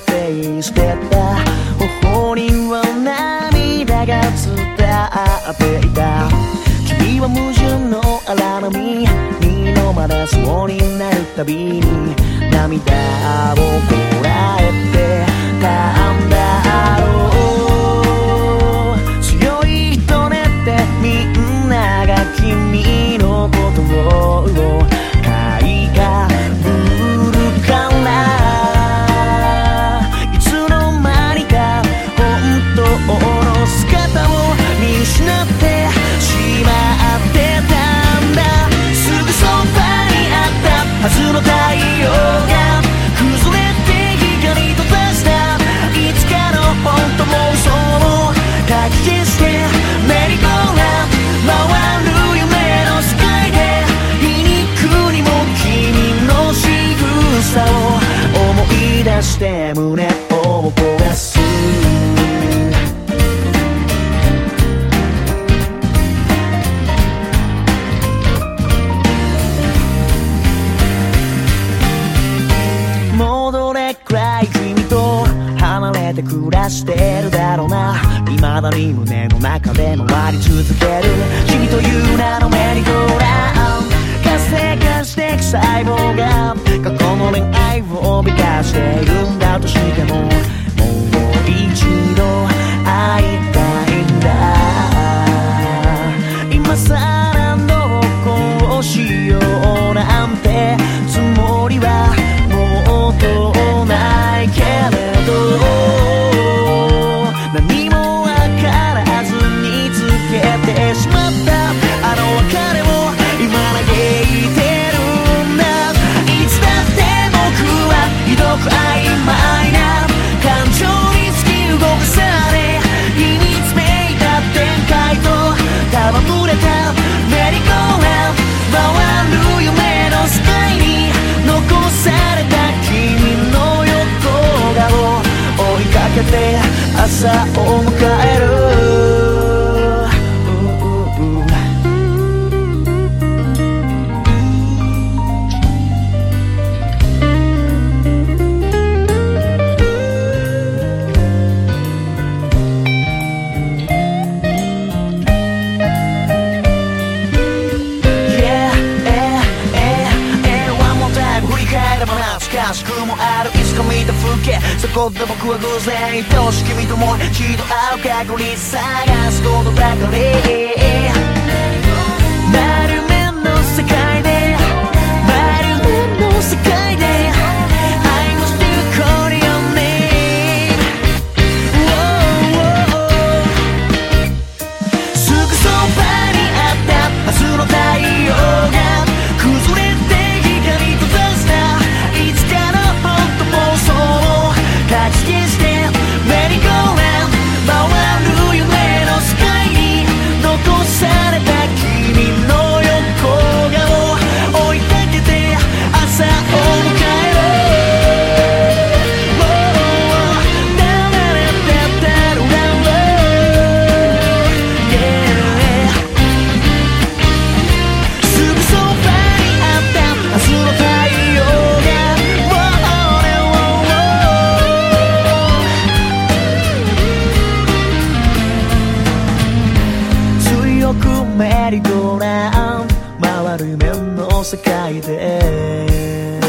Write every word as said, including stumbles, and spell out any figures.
って捨てた頬には涙が伝っていた。君は矛盾の荒波に飲まれそうになるたびに涙をこらえてたんだろう。強いとねってみんなが君のことを買いかぶるから、いつの間にか本当の姿を見失ってしまってたんだ。すぐそばにあったはずの太陽が崩れて光に閉ざした。いつかの本当妄想をかき消してメリーゴーランド回る夢の世界で皮肉にも君の仕草を思い出して胸を焦がす。戻れくらい君と離れて暮らしてるだろうな。未だに胸の中で回り続ける君という名のメリーゴーラウンド。活性化していく細胞が過去の恋愛を美化しているんだとしても、もう一度会いたいんだ。今さらどうしようなんてつもりはもうとないけれど、何もわからずにつけてしまったあの別れを今嘆いてるんだ。いつだって僕はひどく曖昧な感情に突き動かされ、秘密めいた展開と戯れたメリーゴーラウンド回る夢の世界に残された君の横顔追いかけて朝を迎える。しくもあるいつか見た風景、そこで僕は偶然愛し君ともう一度会う確率探すことばかり。丸めの世界で丸めの世界で I will still call your name、oh, oh, oh、 すぐそばにあったはずの太陽が崩れて光に閉ざした。いつかの本当妄想をかき消してメリーゴーラウンド回る夢の世界に残された君の横顔追いかけて朝を迎える。すぐそばにあったはずの太陽が強くメリーゴーラウンド回る夢の世界で